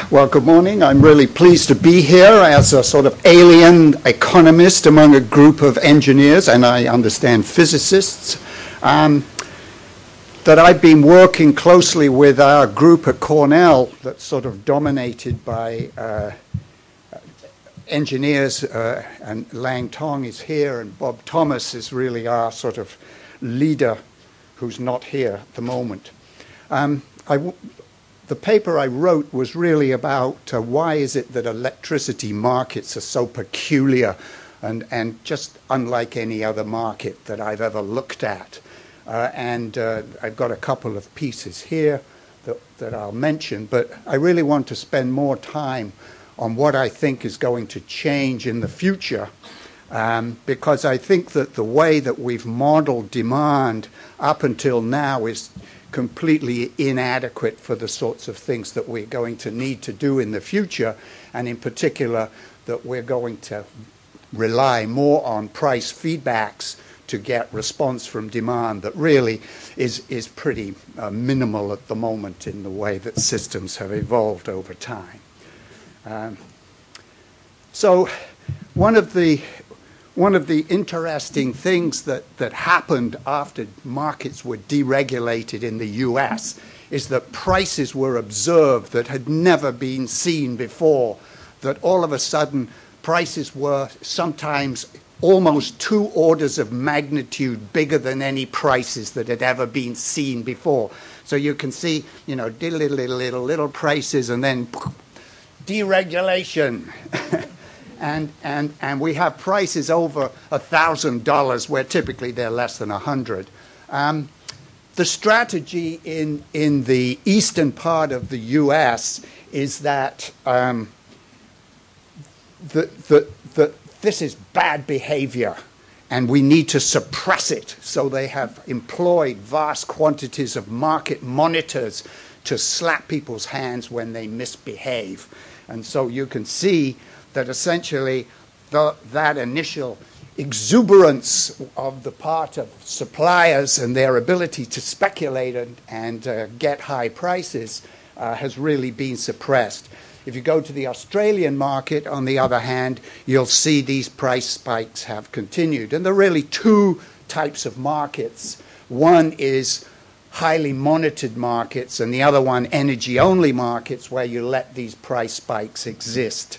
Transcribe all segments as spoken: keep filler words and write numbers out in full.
Well, good morning. I'm really pleased to be here as a sort of alien economist among a group of engineers, and I understand physicists, um, that I've been working closely with our group at Cornell that's sort of dominated by uh, engineers, uh, and Lang Tong is here, and Bob Thomas is really our sort of leader who's not here at the moment. Um, I w- The paper I wrote was really about uh, why is it that electricity markets are so peculiar and, and just unlike any other market that I've ever looked at. Uh, and uh, I've got a couple of pieces here that, that I'll mention, but I really want to spend more time on what I think is going to change in the future, um, because I think that the way that we've modeled demand up until now is completely inadequate for the sorts of things that we're going to need to do in the future, and in particular that we're going to rely more on price feedbacks to get response from demand that really is, is pretty uh, minimal at the moment in the way that systems have evolved over time. Um, so one of the One of the interesting things that, that happened after markets were deregulated in the U S is that prices were observed that had never been seen before, that all of a sudden prices were sometimes almost two orders of magnitude bigger than any prices that had ever been seen before. So you can see, you know, little, little, little, little, little prices, and then deregulation. And, and, and we have prices over one thousand dollars where typically they're less than one hundred dollars. Um, the strategy in, in the eastern part of the U S is that, um, the, the, the, this is bad behavior and we need to suppress it. So they have employed vast quantities of market monitors to slap people's hands when they misbehave. And so you can see that essentially the, that initial exuberance of the part of suppliers and their ability to speculate and, and uh, get high prices uh, has really been suppressed. If you go to the Australian market, on the other hand, you'll see these price spikes have continued. And there are really two types of markets. One is highly monitored markets, and the other one energy-only markets where you let these price spikes exist.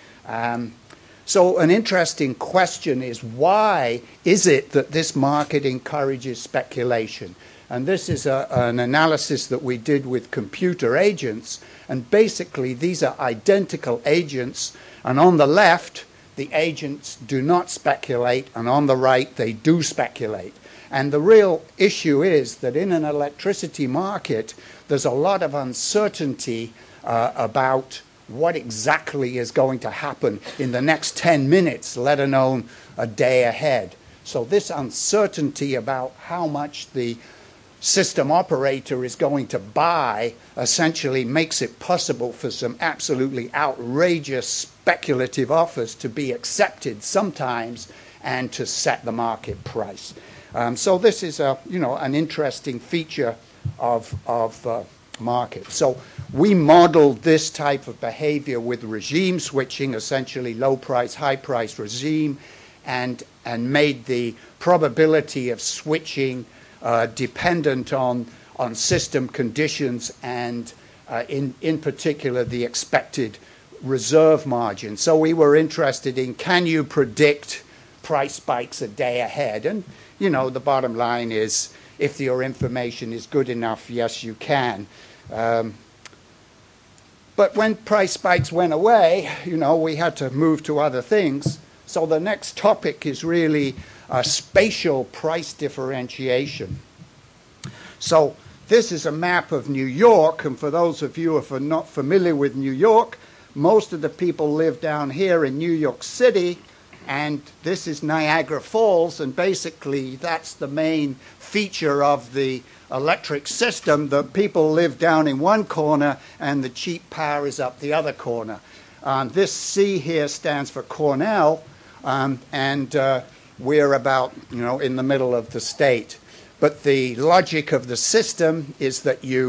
Um, so an interesting question is, why is it that this market encourages speculation? And this is a, an analysis that we did with computer agents, and basically these are identical agents, and on the left the agents do not speculate, and on the right they do speculate. And the real issue is that in an electricity market there's a lot of uncertainty uh, about what exactly is going to happen in the next ten minutes, let alone a day ahead. So this uncertainty about how much the system operator is going to buy essentially makes it possible for some absolutely outrageous speculative offers to be accepted sometimes and to set the market price. Um, so this is a, you know, an interesting feature of, of uh, market. So we modeled this type of behavior with regime switching, essentially low price, high price regime, and, and made the probability of switching uh, dependent on, on system conditions and uh, in, in particular the expected reserve margin. So we were interested in, can you predict price spikes a day ahead? And, you know, the bottom line is, if your information is good enough, yes, you can. Um, but when price spikes went away, you know, we had to move to other things. So the next topic is really uh, spatial price differentiation. So this is a map of New York, and for those of you who are not familiar with New York, most of the people live down here in New York City, and this is Niagara Falls, and basically that's the main feature of the electric system. The people live down in one corner and the cheap power is up the other corner. Um, this C here stands for Cornell, um, and uh, we're about, you know, in the middle of the state. But the logic of the system is that you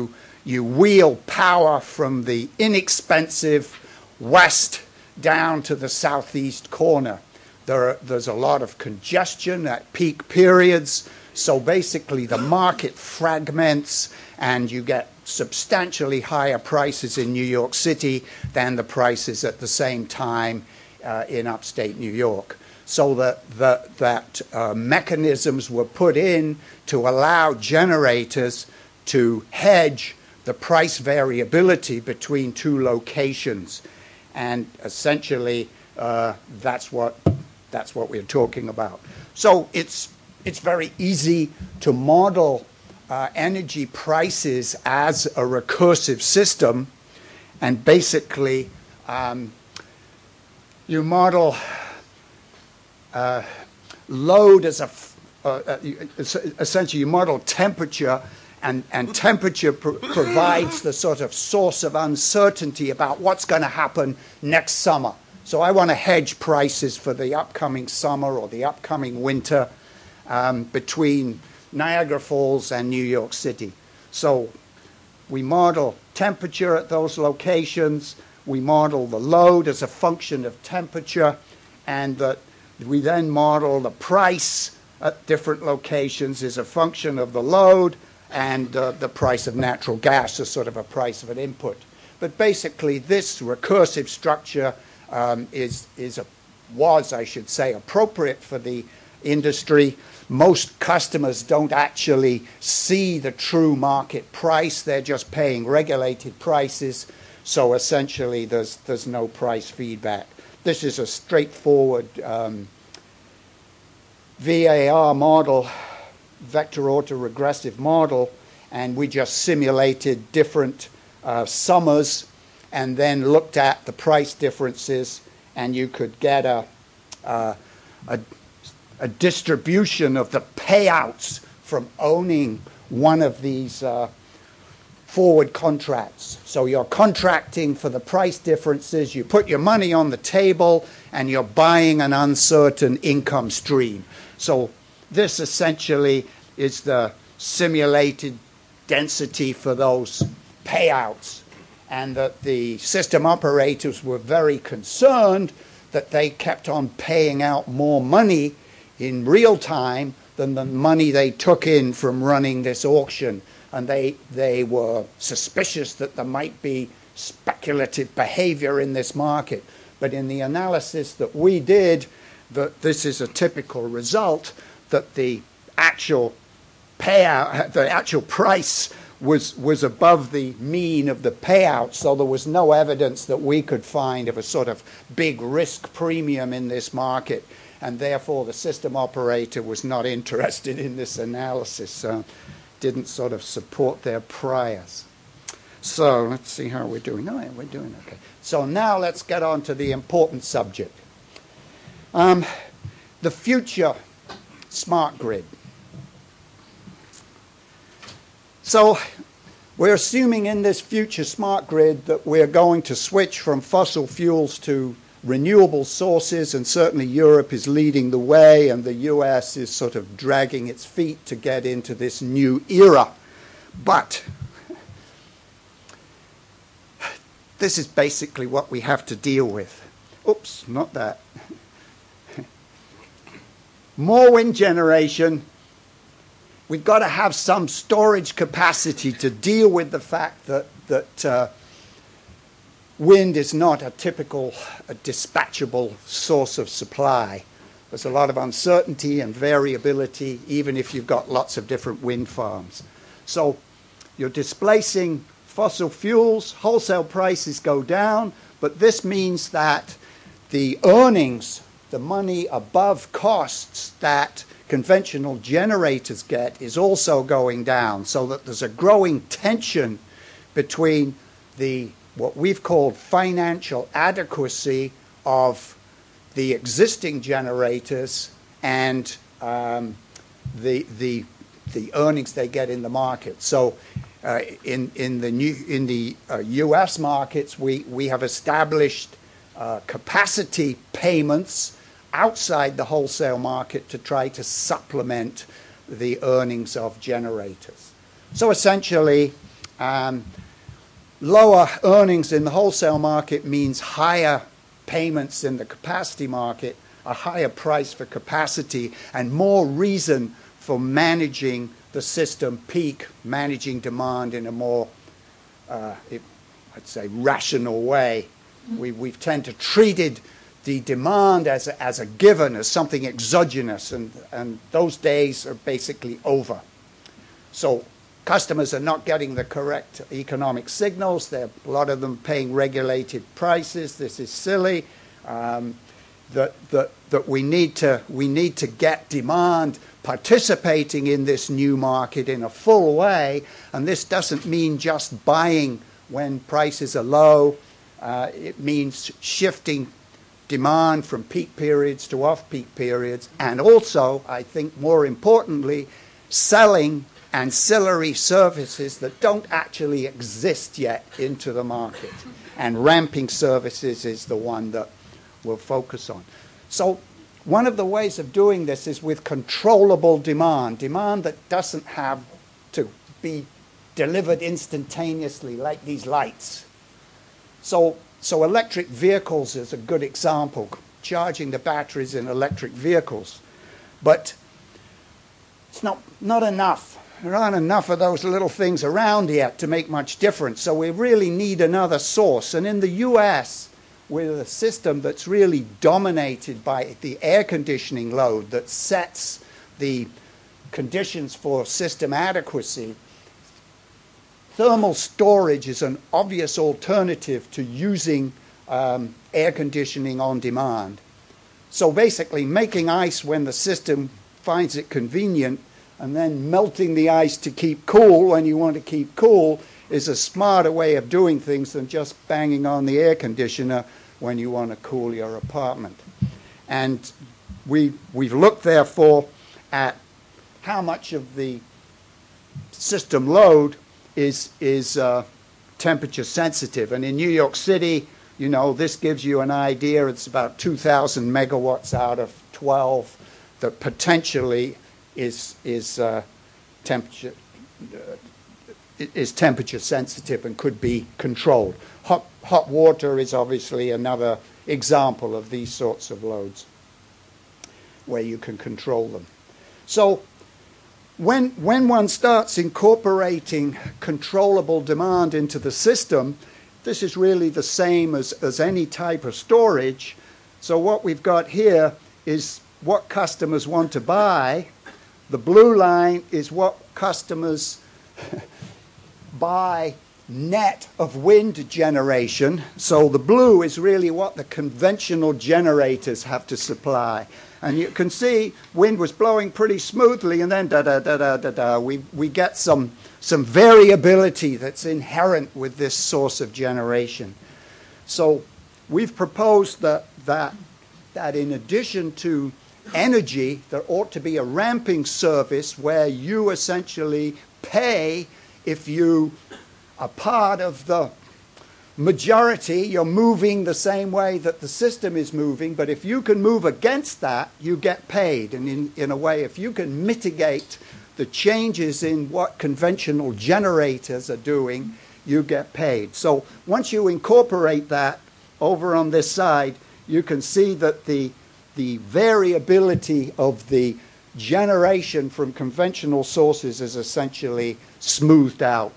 you wheel power from the inexpensive west down to the southeast corner. There are, there's a lot of congestion at peak periods, so basically the market fragments and you get substantially higher prices in New York City than the prices at the same time uh, in upstate New York. So that, that, that uh, mechanisms were put in to allow generators to hedge the price variability between two locations. And essentially, uh, that's what that's what we're talking about. So it's it's very easy to model uh, energy prices as a recursive system, and basically, um, you model uh, load as a uh, uh, essentially you model temperature. And, and temperature pr provides the sort of source of uncertainty about what's going to happen next summer. So I want to hedge prices for the upcoming summer or the upcoming winter um, between Niagara Falls and New York City. So we model temperature at those locations. We model the load as a function of temperature. And that we then model the price at different locations as a function of the load, and uh, the price of natural gas is sort of a price of an input. But basically, this recursive structure um, is, is a, was, I should say, appropriate for the industry. Most customers don't actually see the true market price. They're just paying regulated prices. So essentially, there's, there's no price feedback. This is a straightforward um, V A R model, vector autoregressive model, and we just simulated different uh, summers and then looked at the price differences, and you could get a, uh, a, a distribution of the payouts from owning one of these uh, forward contracts. So you're contracting for the price differences, you put your money on the table, and you're buying an uncertain income stream. So this essentially is the simulated density for those payouts, and that the system operators were very concerned that they kept on paying out more money in real time than the money they took in from running this auction. And they, they were suspicious that there might be speculative behavior in this market. But in the analysis that we did, that this is a typical result, that the actual payout, the actual price was, was above the mean of the payout, so there was no evidence that we could find of a sort of big risk premium in this market, and therefore the system operator was not interested in this analysis, so didn't sort of support their priors. So let's see how we're doing. Oh, yeah, we're doing okay. So now let's get on to the important subject. Um, the future smart grid. So we're assuming in this future smart grid that we're going to switch from fossil fuels to renewable sources, and certainly Europe is leading the way, and the U S is sort of dragging its feet to get into this new era. But this is basically what we have to deal with. Oops, not that. More wind generation. We've got to have some storage capacity to deal with the fact that, that uh, wind is not a typical a dispatchable source of supply. There's a lot of uncertainty and variability, even if you've got lots of different wind farms. So you're displacing fossil fuels, wholesale prices go down, but this means that the earnings, the money above costs that conventional generators get, is also going down, so that there's a growing tension between the what we've called financial adequacy of the existing generators and um, the the the earnings they get in the market. So uh, in in the new in the uh, U S markets, we we have established uh, capacity payments outside the wholesale market to try to supplement the earnings of generators. So essentially, Um, lower earnings in the wholesale market means higher payments in the capacity market, a higher price for capacity, and more reason for managing the system peak, managing demand in a more, uh, I'd say, rational way. We, we've tend to treated the demand as a, as a given, as something exogenous, and, and those days are basically over. So customers are not getting the correct economic signals. They're, a lot of them paying regulated prices. This is silly. Um, that, that, that we need to, we need to get demand participating in this new market in a full way, and this doesn't mean just buying when prices are low. Uh, it means shifting demand from peak periods to off-peak periods, and also, I think more importantly, selling ancillary services that don't actually exist yet into the market. And ramping services is the one that we'll focus on. So one of the ways of doing this is with controllable demand, demand that doesn't have to be delivered instantaneously like these lights. So, so electric vehicles is a good example, charging the batteries in electric vehicles. But it's not, not enough. There aren't enough of those little things around yet to make much difference. So we really need another source. And in the U S, with a system that's really dominated by the air conditioning load that sets the conditions for system adequacy, thermal storage is an obvious alternative to using um, air conditioning on demand. So basically making ice when the system finds it convenient and then melting the ice to keep cool when you want to keep cool is a smarter way of doing things than just banging on the air conditioner when you want to cool your apartment. And we, we've looked, therefore, at how much of the system load is, is uh, temperature sensitive. And in New York City, you know, this gives you an idea. It's about two thousand megawatts out of twelve that potentially is, is uh, temperature uh, is temperature sensitive and could be controlled. Hot, hot water is obviously another example of these sorts of loads where you can control them. So when, when one starts incorporating controllable demand into the system, this is really the same as, as any type of storage. So what we've got here is what customers want to buy. The blue line is what customers buy net of wind generation. So the blue is really what the conventional generators have to supply. And you can see wind was blowing pretty smoothly, and then da da da da da da. We we get some some variability that's inherent with this source of generation. So we've proposed that that that in addition to energy, there ought to be a ramping service where you essentially pay if you are part of the majority. You're moving the same way that the system is moving, but if you can move against that, you get paid. And in, in a way, if you can mitigate the changes in what conventional generators are doing, you get paid. So once you incorporate that over on this side, you can see that the, the variability of the generation from conventional sources is essentially smoothed out.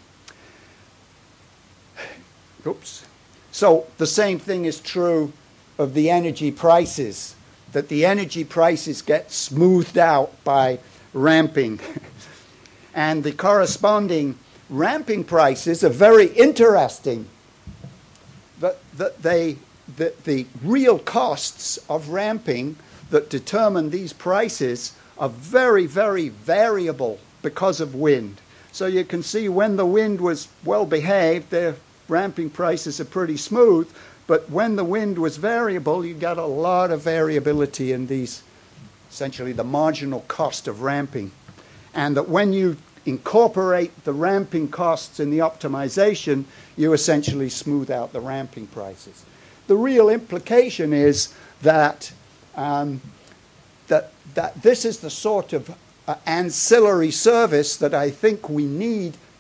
Oops. So the same thing is true of the energy prices, that the energy prices get smoothed out by ramping. And the corresponding ramping prices are very interesting. That, that they, that the real costs of ramping that determine these prices are very, very variable because of wind. So you can see when the wind was well behaved, their ramping prices are pretty smooth, but when the wind was variable, you got a lot of variability in these, essentially the marginal cost of ramping. And that when you incorporate the ramping costs in the optimization, you essentially smooth out the ramping prices. The real implication is that Um, that, that this is the sort of uh, ancillary service that I think we need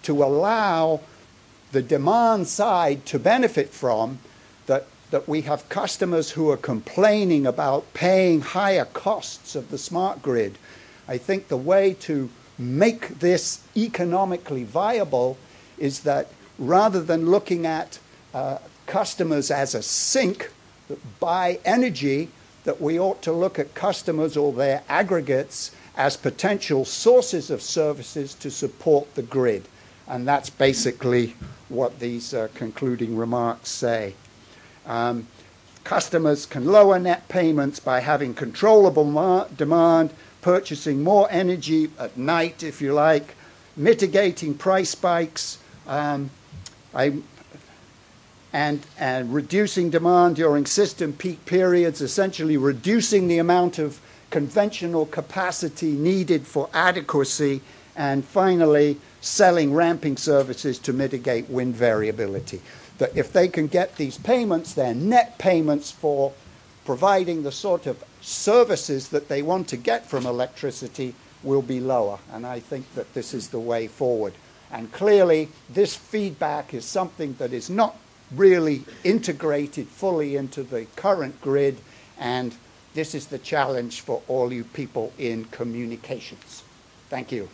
to allow the demand side to benefit from, that, that we have customers who are complaining about paying higher costs of the smart grid. I think the way to make this economically viable is that rather than looking at uh, customers as a sink that buy energy, that we ought to look at customers or their aggregates as potential sources of services to support the grid. And that's basically what these uh, concluding remarks say. Um, customers can lower net payments by having controllable demand, purchasing more energy at night, if you like, mitigating price spikes, um, I, and, and reducing demand during system peak periods, essentially reducing the amount of conventional capacity needed for adequacy, and finally, selling ramping services to mitigate wind variability. That if they can get these payments, their net payments for providing the sort of services that they want to get from electricity will be lower. And I think that this is the way forward. And clearly, this feedback is something that is not really integrated fully into the current grid, and this is the challenge for all you people in communications. Thank you.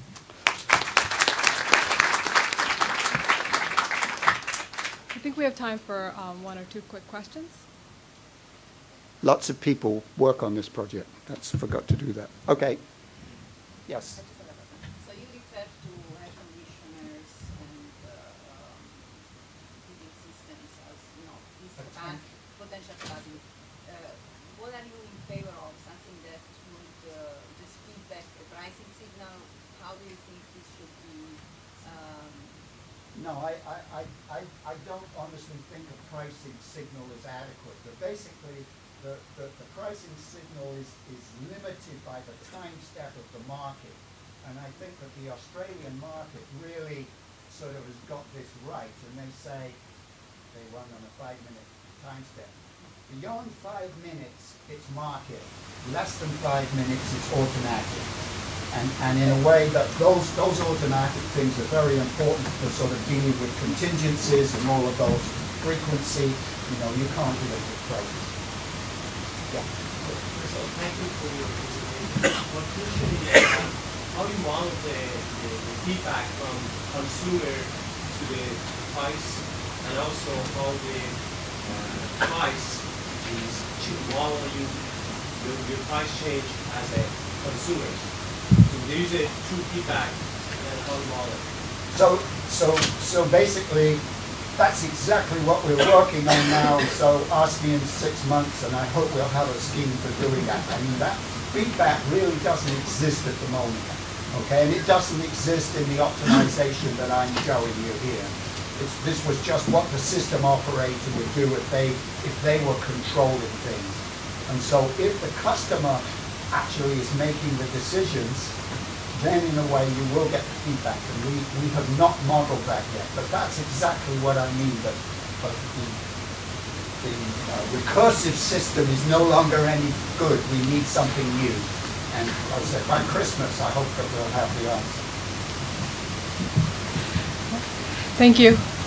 I think we have time for um, one or two quick questions. Lots of people work on this project. That's forgot to do that. Okay. Yes. So you refer to air conditioners and uh, um, heating systems as, you know, this capacity, potential capacity. Uh, what are you in favor of? Something that would uh, just feedback the pricing signal? How do you think this should be? Um, No, I, I, I, I don't honestly think a pricing signal is adequate. But basically, the, the, the pricing signal is, is limited by the time step of the market. And I think that the Australian market really sort of has got this right. And they say they run on a five-minute time step. Beyond five minutes, it's market. Less than five minutes, it's automatic. And, and in a way that those, those automatic things are very important for sort of dealing with contingencies and all of those. Frequency, you know, you can't do it with prices. Yeah. So thank you for your presentation. My question is uh, how you model the, the, the feedback from consumer to the price, and also how the uh, price is to model you your, your price change as a consumer. So there is a true feedback and how you model it. So, so, so basically, that's exactly what we're working on now. So ask me in six months, and I hope we'll have a scheme for doing that. I mean, that feedback really doesn't exist at the moment, okay? And it doesn't exist in the optimization that I'm showing you here. It's, this was just what the system operator would do if they if they were controlling things. And so, if the customer actually is making the decisions, then in a way you will get the feedback, and we, we have not modeled that yet. But that's exactly what I mean, that but the, the uh, recursive system is no longer any good. We need something new. And as I said, by Christmas, I hope that we'll have the answer. Thank you.